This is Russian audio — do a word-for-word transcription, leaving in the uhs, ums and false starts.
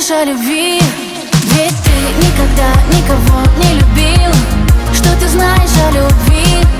знаешь о любви? Ведь ты никогда никого не любил. Что ты знаешь о любви?